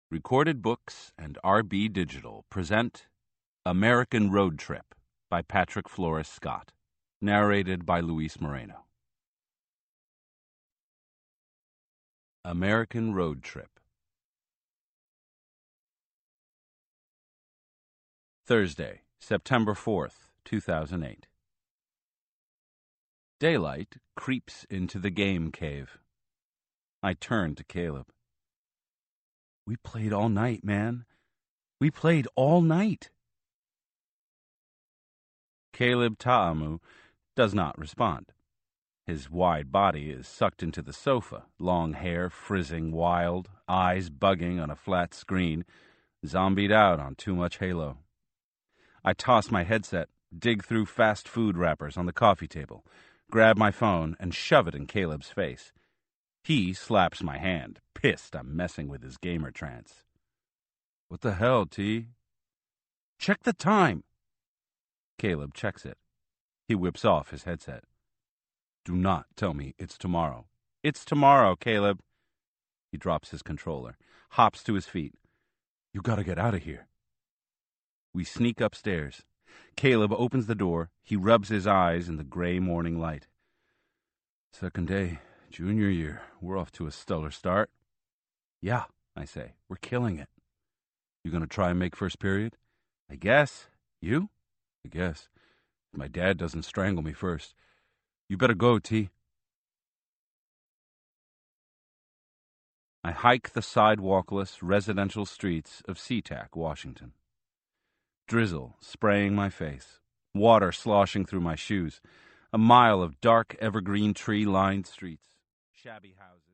Recorded Books and RB Digital present American Road Trip by Patrick Flores Scott, narrated by Luis Moreno. American Road Trip. Thursday, September 4th, 2008. Daylight creeps into the game cave. I turn to Caleb. We played all night, man. We played all night. Caleb Ta'amu does not respond. His wide body is sucked into the sofa, long hair frizzing wild, eyes bugging on a flat screen, zombied out on too much Halo. I toss my headset, dig through fast food wrappers on the coffee table, grab my phone, and shove it in Caleb's face. He slaps my hand, pissed I'm messing with his gamer trance. What the hell, T? Check the time. Caleb checks it. He whips off his headset. Do not tell me it's tomorrow. It's tomorrow, Caleb. He drops his controller, hops to his feet. You gotta get out of here. We sneak upstairs. Caleb opens the door. He rubs his eyes in the gray morning light. Second day, junior year. We're off to a stellar start. Yeah, I say. We're killing it. You gonna try and make first period? I guess. You? I guess. If my dad doesn't strangle me first. You better go, T. I hike the sidewalkless residential streets of SeaTac, Washington. Drizzle spraying my face, water sloshing through my shoes, a mile of dark evergreen tree-lined streets, shabby houses.